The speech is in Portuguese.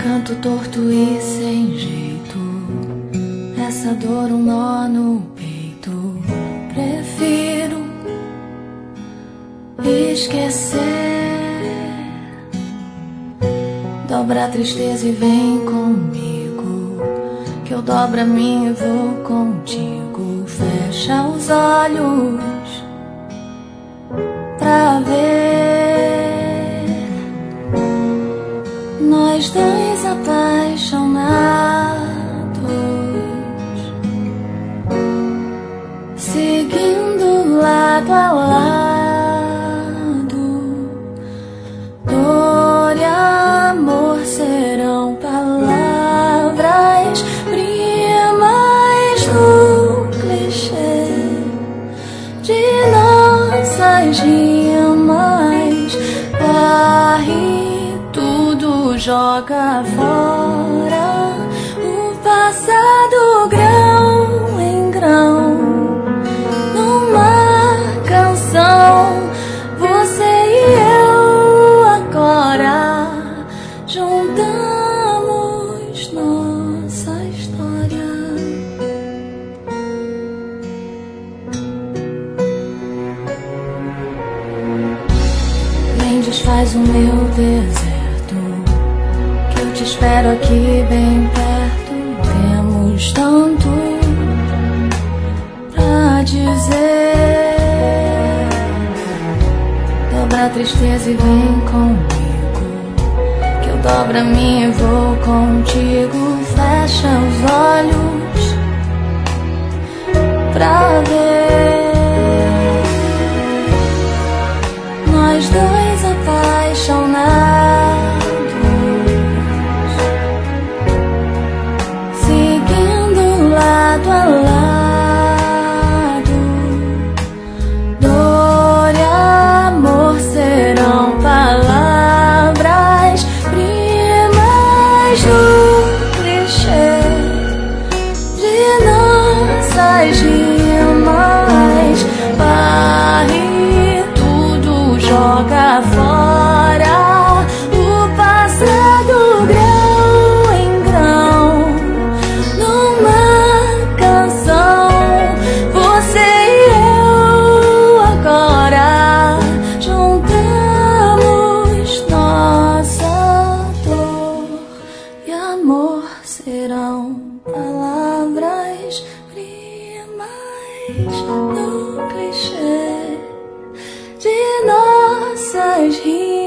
canto torto e sem jeito, essa dor um nó no peito. Prefiro esquecer. Dobra a tristeza e vem comigo, que eu dobro a minha e vou contigo. Fecha os olhos pra ver nós dois apaixonados, seguindo lado a lado. Dor e amor serão palavras primas do clichê de nossas rimas. Varre tudo, joga fora o passado grão em grão. Numa canção, você e eu agora juntamos nossa história. Vem, desfaz o meu deserto, que eu te espero aqui bem perto. Temos tanto pra dizer. Dobra a tristeza e vem comigo, que eu dobro a minha e vou contigo. Fecha os olhos pra ver nós dois apaixonados, seguindo lado a lado. Dor e amor serão palavras primas do clichê de nossas rimas. Varre tudo, joga fora o passado grão em grão. Numa canção, você e eu agora juntamos nossa dor e amor serão palavras primas do clichê de nossas rimas.